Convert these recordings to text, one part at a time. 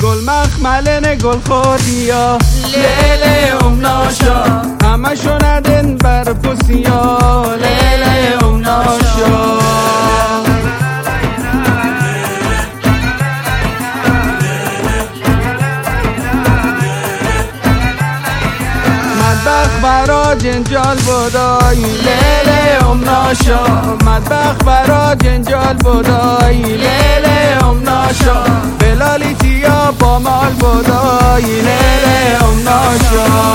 گل مخملن گل خودیا لیل ناشا همه شوندن بر پسیا لیل ناشا مطبخ برا جنجال بودای لیل ناشا مطبخ برا جنجال بودای لیل ناشا بلالی تیا با مال بودای لیل ناشا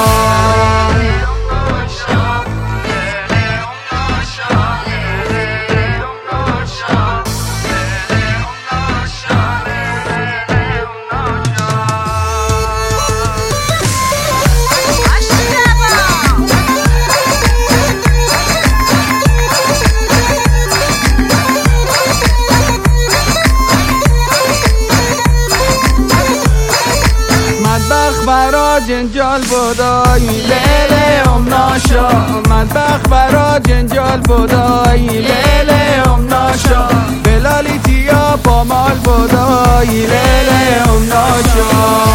برا جنجال بودای لیل ناشا مطبخ برا جنجال بودای لیل ناشا بلالی تیا با مال بودای لیل ناشا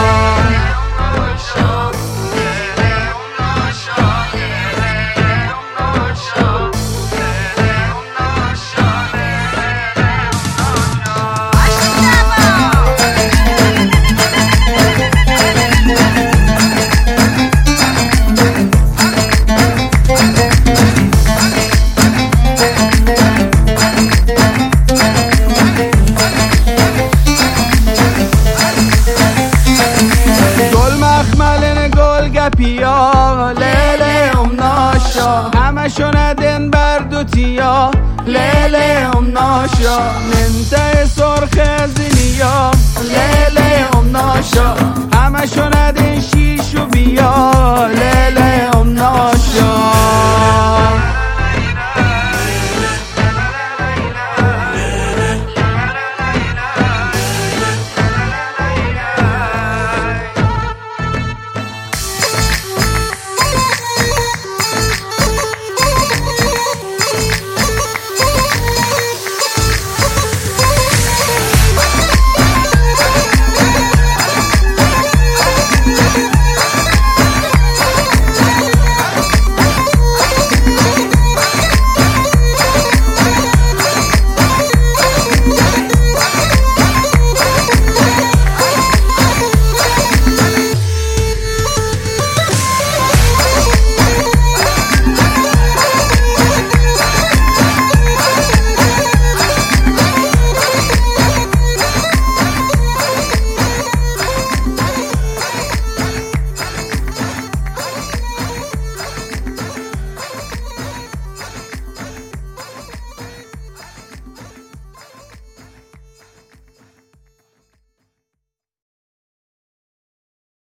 پیا لیل ناشا همه شوندن بر دوتیا لیل ناشا ننته سرخ